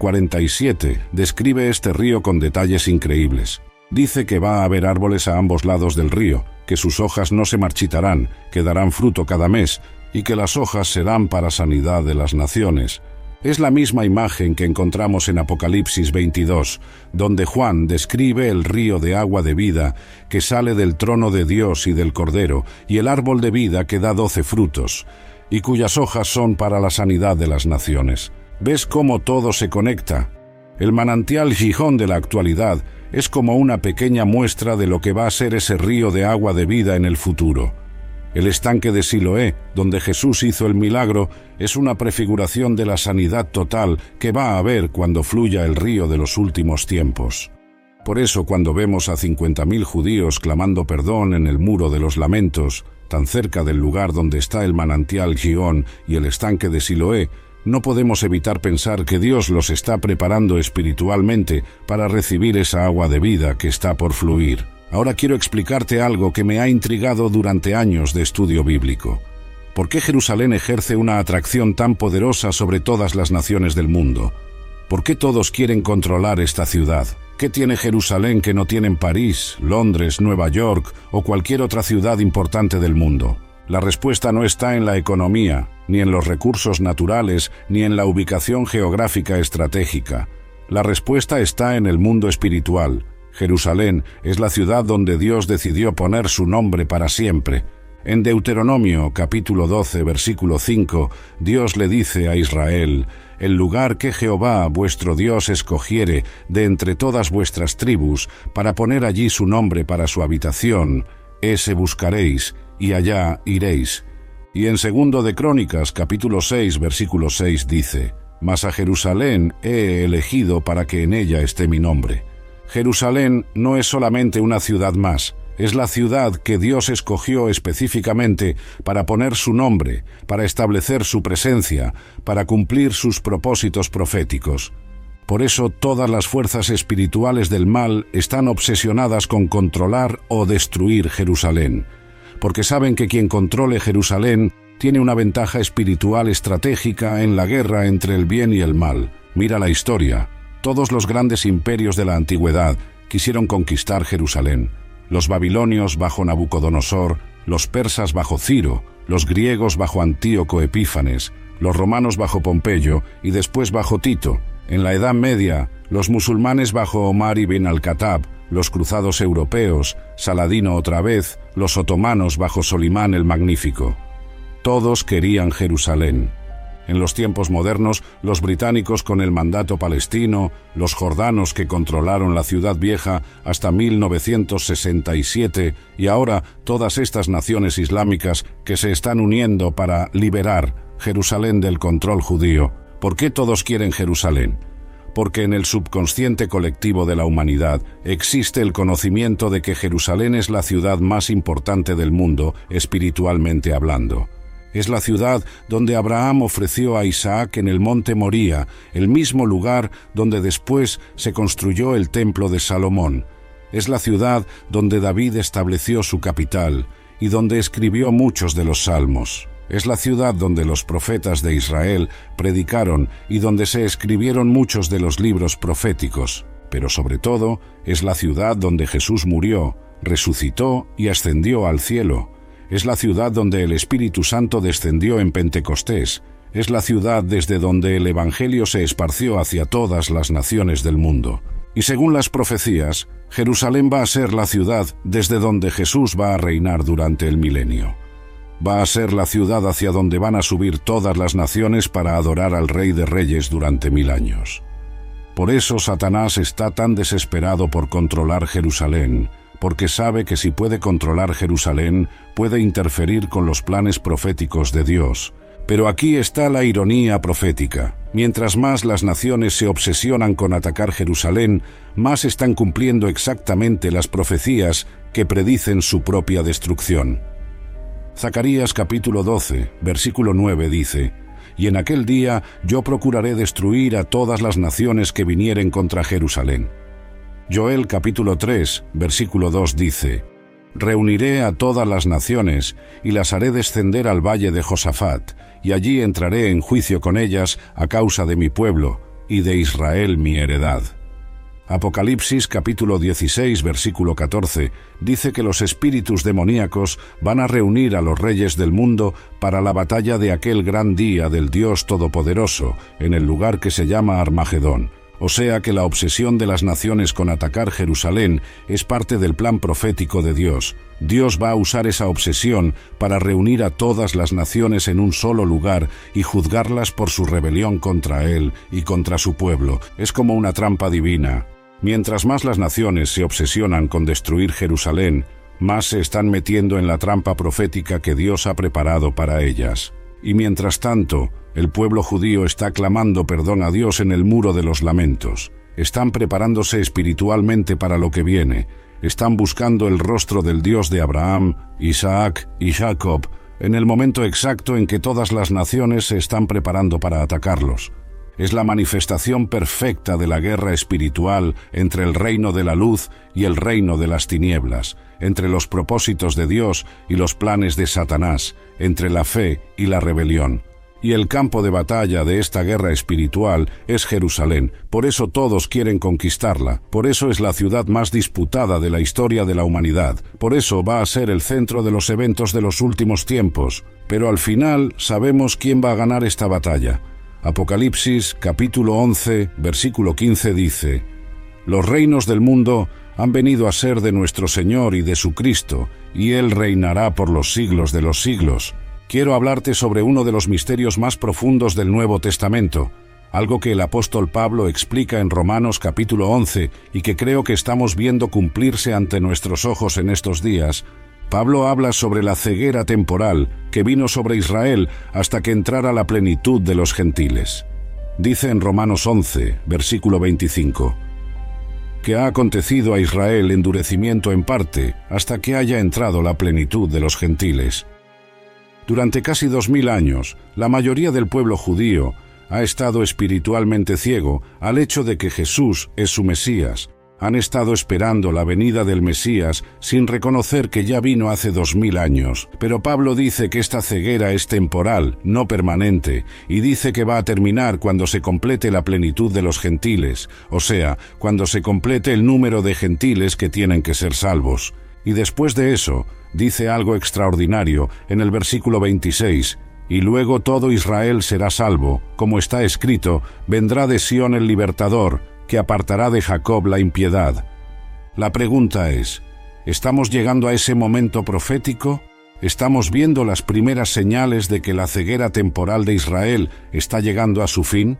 47 describe este río con detalles increíbles. Dice que va a haber árboles a ambos lados del río, que sus hojas no se marchitarán, que darán fruto cada mes, y que las hojas serán para sanidad de las naciones. Es la misma imagen que encontramos en Apocalipsis 22, donde Juan describe el río de agua de vida que sale del trono de Dios y del Cordero, y el árbol de vida que da 12 frutos, y cuyas hojas son para la sanidad de las naciones. ¿Ves cómo todo se conecta? El manantial Gihón de la actualidad es como una pequeña muestra de lo que va a ser ese río de agua de vida en el futuro. El estanque de Siloé, donde Jesús hizo el milagro, es una prefiguración de la sanidad total que va a haber cuando fluya el río de los últimos tiempos. Por eso, cuando vemos a 50.000 judíos clamando perdón en el muro de los lamentos, tan cerca del lugar donde está el manantial Gihón y el estanque de Siloé, no podemos evitar pensar que Dios los está preparando espiritualmente para recibir esa agua de vida que está por fluir. Ahora quiero explicarte algo que me ha intrigado durante años de estudio bíblico. ¿Por qué Jerusalén ejerce una atracción tan poderosa sobre todas las naciones del mundo? ¿Por qué todos quieren controlar esta ciudad? ¿Qué tiene Jerusalén que no tienen París, Londres, Nueva York o cualquier otra ciudad importante del mundo? La respuesta no está en la economía, ni en los recursos naturales, ni en la ubicación geográfica estratégica. La respuesta está en el mundo espiritual. Jerusalén es la ciudad donde Dios decidió poner su nombre para siempre. En Deuteronomio capítulo 12, versículo 5, Dios le dice a Israel: «El lugar que Jehová vuestro Dios escogiere de entre todas vuestras tribus para poner allí su nombre para su habitación, ese buscaréis, y allá iréis». Y en Segundo de Crónicas capítulo 6, versículo 6 dice: «Mas a Jerusalén he elegido para que en ella esté mi nombre». Jerusalén no es solamente una ciudad más, es la ciudad que Dios escogió específicamente para poner su nombre, para establecer su presencia, para cumplir sus propósitos proféticos. Por eso todas las fuerzas espirituales del mal están obsesionadas con controlar o destruir Jerusalén, porque saben que quien controle Jerusalén tiene una ventaja espiritual estratégica en la guerra entre el bien y el mal. Mira la historia. Todos los grandes imperios de la antigüedad quisieron conquistar Jerusalén. Los babilonios bajo Nabucodonosor, los persas bajo Ciro, los griegos bajo Antíoco Epífanes, los romanos bajo Pompeyo y después bajo Tito. En la Edad Media, los musulmanes bajo Omar ibn al-Khattab, los cruzados europeos, Saladino otra vez, los otomanos bajo Solimán el Magnífico. Todos querían Jerusalén. En los tiempos modernos, los británicos con el mandato palestino, los jordanos que controlaron la Ciudad Vieja hasta 1967 y ahora todas estas naciones islámicas que se están uniendo para liberar Jerusalén del control judío. ¿Por qué todos quieren Jerusalén? Porque en el subconsciente colectivo de la humanidad existe el conocimiento de que Jerusalén es la ciudad más importante del mundo, espiritualmente hablando. Es la ciudad donde Abraham ofreció a Isaac en el monte Moría, el mismo lugar donde después se construyó el templo de Salomón. Es la ciudad donde David estableció su capital y donde escribió muchos de los salmos. Es la ciudad donde los profetas de Israel predicaron y donde se escribieron muchos de los libros proféticos. Pero sobre todo, es la ciudad donde Jesús murió, resucitó y ascendió al cielo. Es la ciudad donde el Espíritu Santo descendió en Pentecostés. Es la ciudad desde donde el Evangelio se esparció hacia todas las naciones del mundo. Y según las profecías, Jerusalén va a ser la ciudad desde donde Jesús va a reinar durante el milenio. Va a ser la ciudad hacia donde van a subir todas las naciones para adorar al Rey de Reyes durante 1000 años. Por eso Satanás está tan desesperado por controlar Jerusalén, porque sabe que si puede controlar Jerusalén, puede interferir con los planes proféticos de Dios. Pero aquí está la ironía profética. Mientras más las naciones se obsesionan con atacar Jerusalén, más están cumpliendo exactamente las profecías que predicen su propia destrucción. Zacarías capítulo 12, versículo 9 dice: «Y en aquel día yo procuraré destruir a todas las naciones que vinieren contra Jerusalén». Joel capítulo 3, versículo 2 dice: «Reuniré a todas las naciones y las haré descender al valle de Josafat, y allí entraré en juicio con ellas a causa de mi pueblo y de Israel mi heredad». Apocalipsis capítulo 16, versículo 14 dice que los espíritus demoníacos van a reunir a los reyes del mundo para la batalla de aquel gran día del Dios Todopoderoso en el lugar que se llama Armagedón. O sea que la obsesión de las naciones con atacar Jerusalén es parte del plan profético de Dios. Dios va a usar esa obsesión para reunir a todas las naciones en un solo lugar y juzgarlas por su rebelión contra Él y contra su pueblo. Es como una trampa divina. Mientras más las naciones se obsesionan con destruir Jerusalén, más se están metiendo en la trampa profética que Dios ha preparado para ellas. Y mientras tanto, el pueblo judío está clamando perdón a Dios en el muro de los lamentos. Están preparándose espiritualmente para lo que viene. Están buscando el rostro del Dios de Abraham, Isaac y Jacob en el momento exacto en que todas las naciones se están preparando para atacarlos. Es la manifestación perfecta de la guerra espiritual entre el reino de la luz y el reino de las tinieblas, entre los propósitos de Dios y los planes de Satanás, entre la fe y la rebelión. Y el campo de batalla de esta guerra espiritual es Jerusalén. Por eso todos quieren conquistarla. Por eso es la ciudad más disputada de la historia de la humanidad. Por eso va a ser el centro de los eventos de los últimos tiempos. Pero al final sabemos quién va a ganar esta batalla. Apocalipsis capítulo 11, versículo 15 dice: «Los reinos del mundo han venido a ser de nuestro Señor y de su Cristo, y Él reinará por los siglos de los siglos». Quiero hablarte sobre uno de los misterios más profundos del Nuevo Testamento, algo que el apóstol Pablo explica en Romanos capítulo 11 y que creo que estamos viendo cumplirse ante nuestros ojos en estos días. Pablo habla sobre la ceguera temporal que vino sobre Israel hasta que entrara la plenitud de los gentiles. Dice en Romanos 11, versículo 25, que ha acontecido a Israel endurecimiento en parte hasta que haya entrado la plenitud de los gentiles. Durante casi 2000 años, la mayoría del pueblo judío ha estado espiritualmente ciego al hecho de que Jesús es su Mesías. Han estado esperando la venida del Mesías sin reconocer que ya vino hace 2000 años. Pero Pablo dice que esta ceguera es temporal, no permanente, y dice que va a terminar cuando se complete la plenitud de los gentiles, o sea, cuando se complete el número de gentiles que tienen que ser salvos. Y después de eso, dice algo extraordinario en el versículo 26, «Y luego todo Israel será salvo, como está escrito, vendrá de Sión el libertador, que apartará de Jacob la impiedad». La pregunta es, ¿estamos llegando a ese momento profético? ¿Estamos viendo las primeras señales de que la ceguera temporal de Israel está llegando a su fin?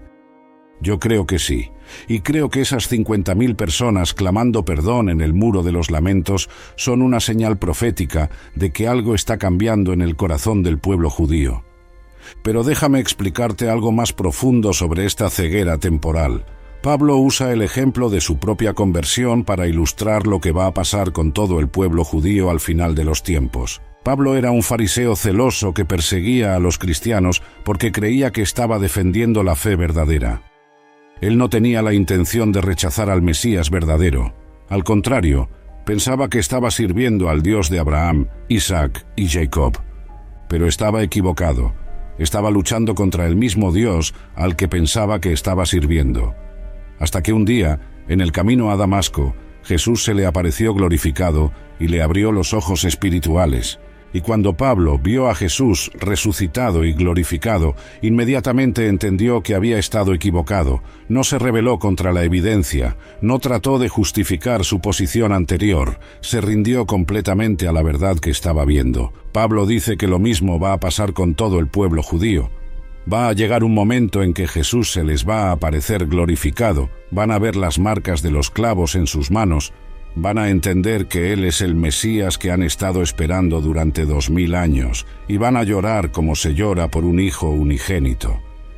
Yo creo que sí, y creo que esas 50.000 personas clamando perdón en el muro de los lamentos son una señal profética de que algo está cambiando en el corazón del pueblo judío. Pero déjame explicarte algo más profundo sobre esta ceguera temporal. Pablo usa el ejemplo de su propia conversión para ilustrar lo que va a pasar con todo el pueblo judío al final de los tiempos. Pablo era un fariseo celoso que perseguía a los cristianos porque creía que estaba defendiendo la fe verdadera. Él no tenía la intención de rechazar al Mesías verdadero. Al contrario, pensaba que estaba sirviendo al Dios de Abraham, Isaac y Jacob. Pero estaba equivocado. Estaba luchando contra el mismo Dios al que pensaba que estaba sirviendo. Hasta que un día, en el camino a Damasco, Jesús se le apareció glorificado y le abrió los ojos espirituales. Y cuando Pablo vio a Jesús resucitado y glorificado, inmediatamente entendió que había estado equivocado. No se rebeló contra la evidencia, no trató de justificar su posición anterior, se rindió completamente a la verdad que estaba viendo. Pablo dice que lo mismo va a pasar con todo el pueblo judío. Va a llegar un momento en que Jesús se les va a aparecer glorificado, van a ver las marcas de los clavos en sus manos, van a entender que Él es el Mesías que han estado esperando durante 2000 años y van a llorar como se llora por un hijo unigénito.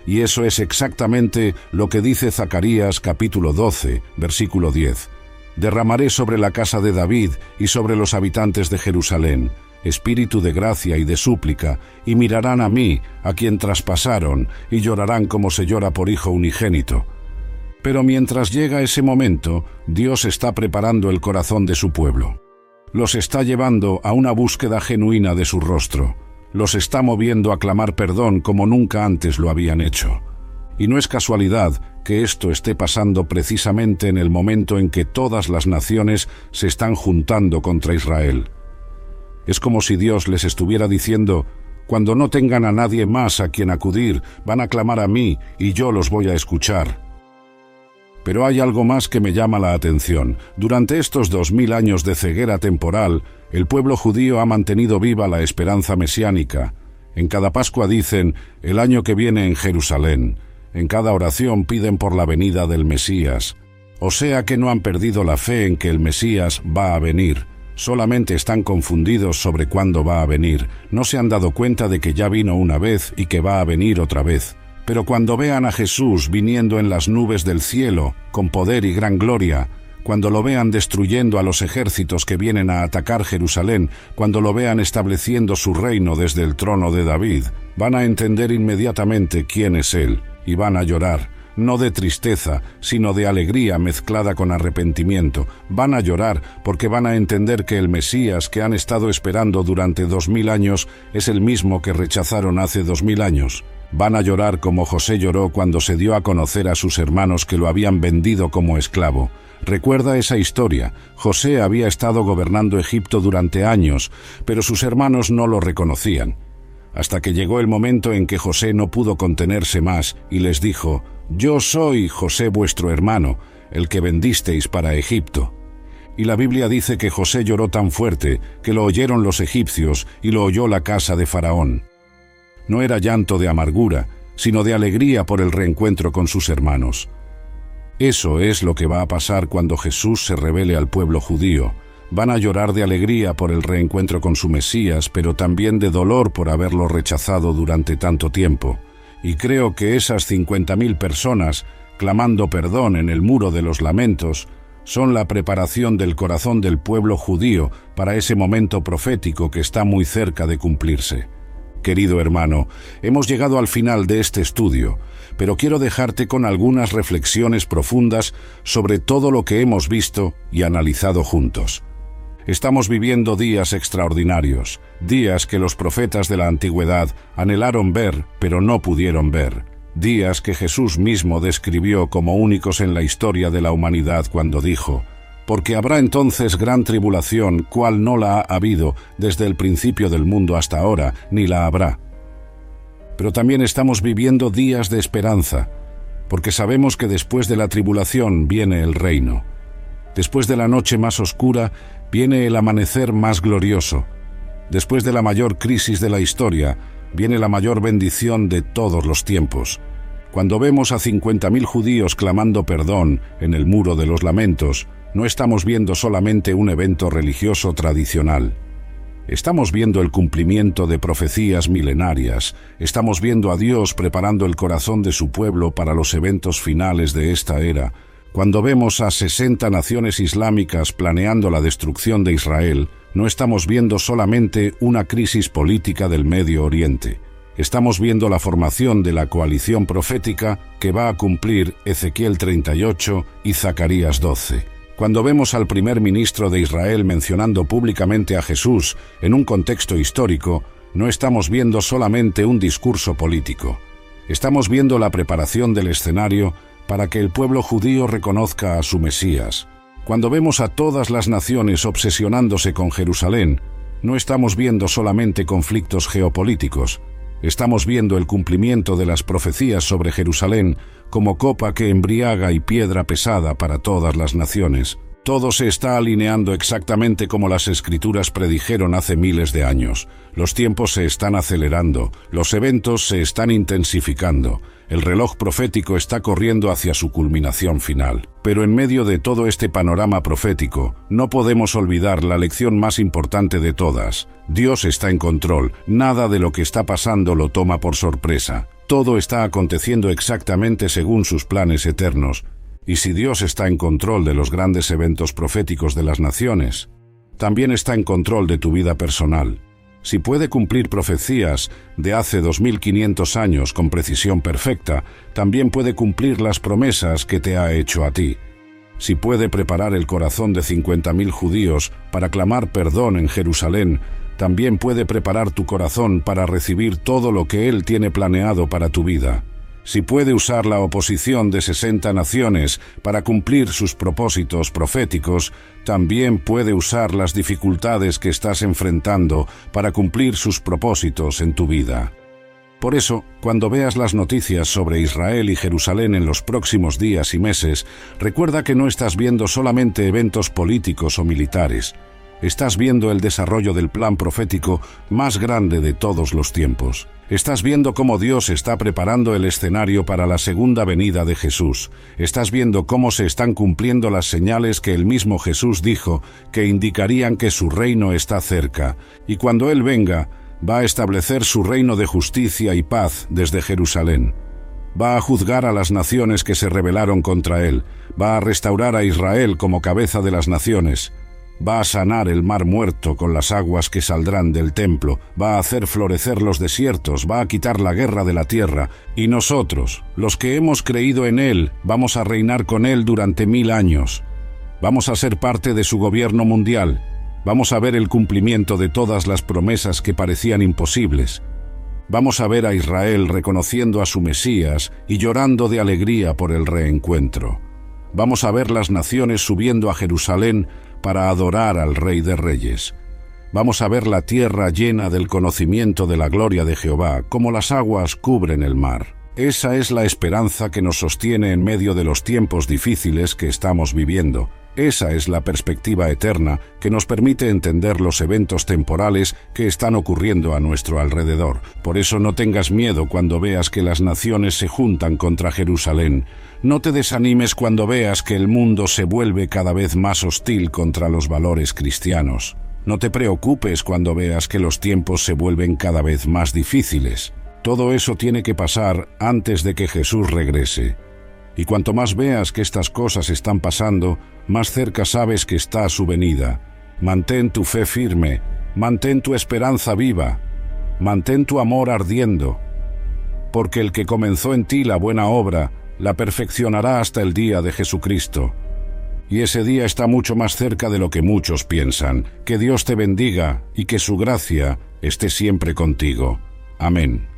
Y eso es exactamente lo que dice Zacarías capítulo 12, versículo 10. Derramaré sobre la casa de David y sobre los habitantes de Jerusalén espíritu de gracia y de súplica, y mirarán a mí, a quien traspasaron, y llorarán como se llora por hijo unigénito. Pero mientras llega ese momento, Dios está preparando el corazón de su pueblo. Los está llevando a una búsqueda genuina de su rostro. Los está moviendo a clamar perdón como nunca antes lo habían hecho. Y no es casualidad que esto esté pasando precisamente en el momento en que todas las naciones se están juntando contra Israel. Es como si Dios les estuviera diciendo: cuando no tengan a nadie más a quien acudir, van a clamar a mí y yo los voy a escuchar. Pero hay algo más que me llama la atención. Durante estos 2000 años de ceguera temporal, el pueblo judío ha mantenido viva la esperanza mesiánica. En cada Pascua dicen: el año que viene en Jerusalén. En cada oración piden por la venida del Mesías. O sea que no han perdido la fe en que el Mesías va a venir. Solamente están confundidos sobre cuándo va a venir. No se han dado cuenta de que ya vino una vez y que va a venir otra vez. Pero cuando vean a Jesús viniendo en las nubes del cielo, con poder y gran gloria, cuando lo vean destruyendo a los ejércitos que vienen a atacar Jerusalén, cuando lo vean estableciendo su reino desde el trono de David, van a entender inmediatamente quién es Él, y van a llorar. No de tristeza, sino de alegría mezclada con arrepentimiento. Van a llorar porque van a entender que el Mesías que han estado esperando durante 2000 años es el mismo que rechazaron hace 2000 años. Van a llorar como José lloró cuando se dio a conocer a sus hermanos que lo habían vendido como esclavo. Recuerda esa historia. José había estado gobernando Egipto durante años, pero sus hermanos no lo reconocían. Hasta que llegó el momento en que José no pudo contenerse más y les dijo: «Yo soy José vuestro hermano, el que vendisteis para Egipto». Y la Biblia dice que José lloró tan fuerte que lo oyeron los egipcios y lo oyó la casa de Faraón. No era llanto de amargura, sino de alegría por el reencuentro con sus hermanos. Eso es lo que va a pasar cuando Jesús se revele al pueblo judío. Van a llorar de alegría por el reencuentro con su Mesías, pero también de dolor por haberlo rechazado durante tanto tiempo. Y creo que esas 50.000 personas, clamando perdón en el muro de los lamentos, son la preparación del corazón del pueblo judío para ese momento profético que está muy cerca de cumplirse. Querido hermano, hemos llegado al final de este estudio, pero quiero dejarte con algunas reflexiones profundas sobre todo lo que hemos visto y analizado juntos. Estamos viviendo días extraordinarios, días que los profetas de la antigüedad anhelaron ver, pero no pudieron ver. Días que Jesús mismo describió como únicos en la historia de la humanidad cuando dijo: «Porque habrá entonces gran tribulación, cual no la ha habido desde el principio del mundo hasta ahora, ni la habrá». Pero también estamos viviendo días de esperanza, porque sabemos que después de la tribulación viene el reino. Después de la noche más oscura, viene el amanecer más glorioso. Después de la mayor crisis de la historia, viene la mayor bendición de todos los tiempos. Cuando vemos a 50.000 judíos clamando perdón en el muro de los lamentos, no estamos viendo solamente un evento religioso tradicional. Estamos viendo el cumplimiento de profecías milenarias. Estamos viendo a Dios preparando el corazón de su pueblo para los eventos finales de esta era. Cuando vemos a 60 naciones islámicas planeando la destrucción de Israel, no estamos viendo solamente una crisis política del Medio Oriente. Estamos viendo la formación de la coalición profética que va a cumplir Ezequiel 38 y Zacarías 12. Cuando vemos al primer ministro de Israel mencionando públicamente a Jesús en un contexto histórico, no estamos viendo solamente un discurso político. Estamos viendo la preparación del escenario para que el pueblo judío reconozca a su Mesías. Cuando vemos a todas las naciones obsesionándose con Jerusalén, no estamos viendo solamente conflictos geopolíticos. Estamos viendo el cumplimiento de las profecías sobre Jerusalén como copa que embriaga y piedra pesada para todas las naciones. Todo se está alineando exactamente como las Escrituras predijeron hace miles de años. Los tiempos se están acelerando, los eventos se están intensificando. El reloj profético está corriendo hacia su culminación final. Pero en medio de todo este panorama profético, no podemos olvidar la lección más importante de todas. Dios está en control. Nada de lo que está pasando lo toma por sorpresa. Todo está aconteciendo exactamente según sus planes eternos. Y si Dios está en control de los grandes eventos proféticos de las naciones, también está en control de tu vida personal. Si puede cumplir profecías de hace 2500 años con precisión perfecta, también puede cumplir las promesas que te ha hecho a ti. Si puede preparar el corazón de 50.000 judíos para clamar perdón en Jerusalén, también puede preparar tu corazón para recibir todo lo que Él tiene planeado para tu vida. Si puede usar la oposición de 60 naciones para cumplir sus propósitos proféticos, también puede usar las dificultades que estás enfrentando para cumplir sus propósitos en tu vida. Por eso, cuando veas las noticias sobre Israel y Jerusalén en los próximos días y meses, recuerda que no estás viendo solamente eventos políticos o militares. Estás viendo el desarrollo del plan profético más grande de todos los tiempos. Estás viendo cómo Dios está preparando el escenario para la segunda venida de Jesús. Estás viendo cómo se están cumpliendo las señales que el mismo Jesús dijo que indicarían que su reino está cerca. Y cuando Él venga, va a establecer su reino de justicia y paz desde Jerusalén. Va a juzgar a las naciones que se rebelaron contra Él. Va a restaurar a Israel como cabeza de las naciones. Va a sanar el mar muerto con las aguas que saldrán del templo, va a hacer florecer los desiertos, va a quitar la guerra de la tierra, y nosotros, los que hemos creído en Él, vamos a reinar con Él durante 1000 años. Vamos a ser parte de su gobierno mundial, vamos a ver el cumplimiento de todas las promesas que parecían imposibles. Vamos a ver a Israel reconociendo a su Mesías y llorando de alegría por el reencuentro. Vamos a ver las naciones subiendo a Jerusalén para adorar al Rey de Reyes. Vamos a ver la tierra llena del conocimiento de la gloria de Jehová, como las aguas cubren el mar. Esa es la esperanza que nos sostiene en medio de los tiempos difíciles que estamos viviendo. Esa es la perspectiva eterna que nos permite entender los eventos temporales que están ocurriendo a nuestro alrededor. Por eso no tengas miedo cuando veas que las naciones se juntan contra Jerusalén. No te desanimes cuando veas que el mundo se vuelve cada vez más hostil contra los valores cristianos. No te preocupes cuando veas que los tiempos se vuelven cada vez más difíciles. Todo eso tiene que pasar antes de que Jesús regrese. Y cuanto más veas que estas cosas están pasando, más cerca sabes que está su venida. Mantén tu fe firme, mantén tu esperanza viva, mantén tu amor ardiendo, porque el que comenzó en ti la buena obra, la perfeccionará hasta el día de Jesucristo. Y ese día está mucho más cerca de lo que muchos piensan. Que Dios te bendiga y que su gracia esté siempre contigo. Amén.